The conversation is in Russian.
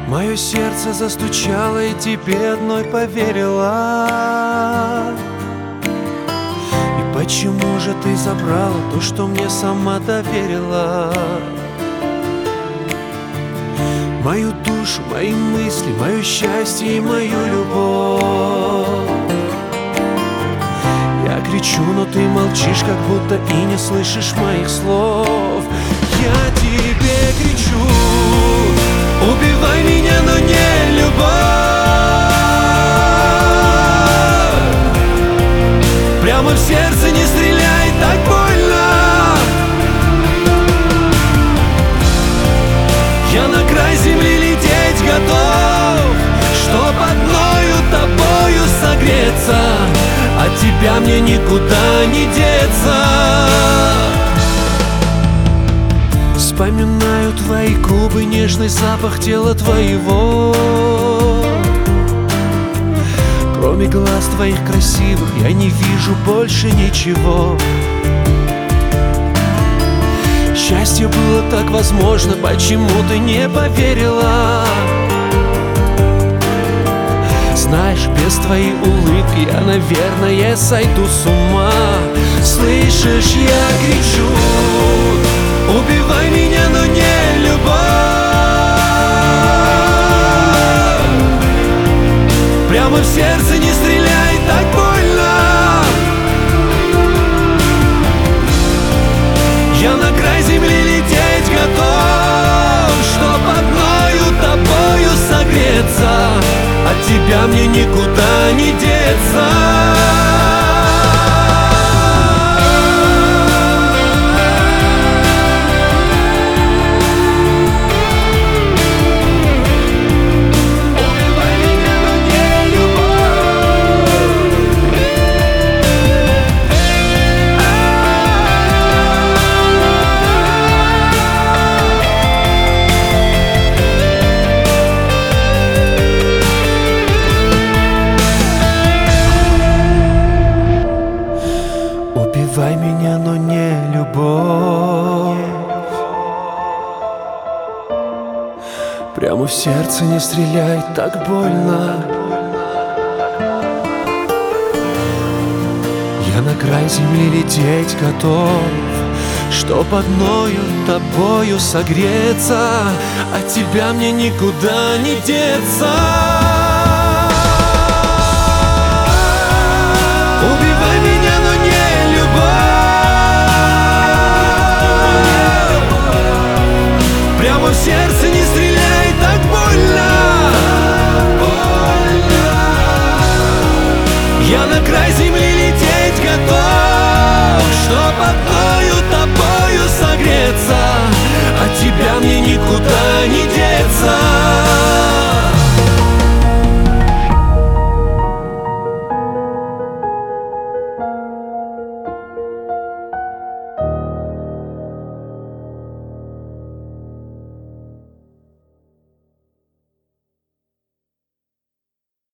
Мое сердце застучало, и тебе одной поверила. И почему же ты забрала то, что мне сама доверила? Мою душу, мои мысли, мое счастье и мою любовь. Я кричу, но ты молчишь, как будто и не слышишь моих слов. Я тебе кричу: убивай меня, но не любовь. Прямо в сердце не стреляй, так больно. Я на край земли лететь готов, чтоб одною тобою согреться. От тебя мне никуда не деться. Вспоминаю твои губы, нежный запах тела твоего. Кроме глаз твоих красивых я не вижу больше ничего. Счастье было так возможно, почему ты не поверила? Знаешь, без твоей улыбки я, наверное, сойду с ума. Слышишь, я кричу: убивай меня, но не любовь. Прямо в сердце не стреляй, так больно. Я на край земли лететь готов, чтоб одною тобою согреться. От тебя мне никуда не деться. Убивай меня, но не любовь. Прямо в сердце не стреляй, так больно. Я на край земли лететь готов, чтоб одною тобою согреться. От тебя мне никуда не деться. Убивай меня, но не любовь. Прямо в сердце не стреляй, так больно. Я на край земли